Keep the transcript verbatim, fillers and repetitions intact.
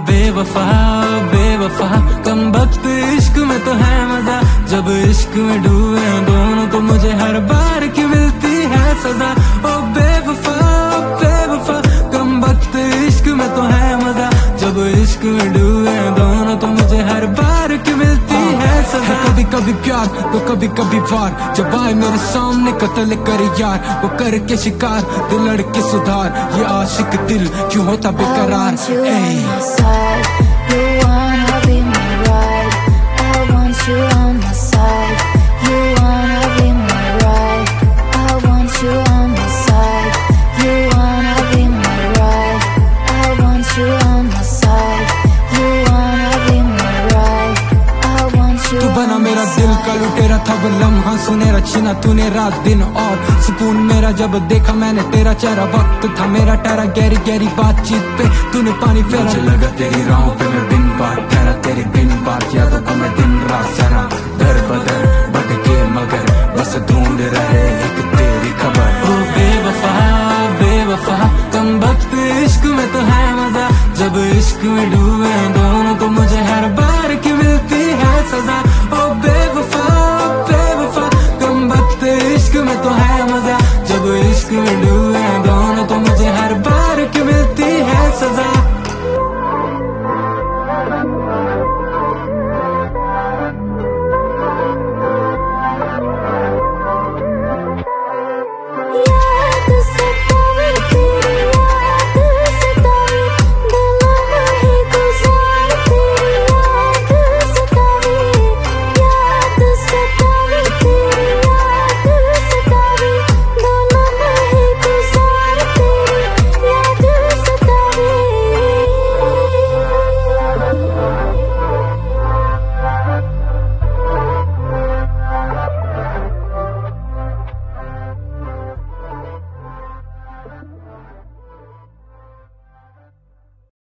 बेवफा बेवफा कम वक्त इश्क में तो है मजा, जब इश्क में डूबे दोनों तो मुझे हर बार की मिलती है सजा। ओ बेवफा बेवफा कम वक्त इश्क में तो है मजा, जब इश्क में डूबे दोनों तो मुझे हर बार की मिलती है सजा। कभी कभी प्यार तो कभी कभी वार, जब आए मेरे सामने कत्ल करे यार, वो करके शिकार दिल लड़के सुधार, ये आशिक दिल क्यों होता बेकरार। बना मेरा दिल का लुटेरा था वो लम्हा सुनेरा, छीना तूने रात दिन और सुकून मेरा जब देखा मैंने तेरा चेहरा। वक्त था मेरा ठहरा गहरी गहरी बातचीत पे तूने पानी फेरा, मुझे लगा तेरी राहों पे मैं बिन बात ठहरा, तेरी बिन बात यादों को मैं दिन रात सरा।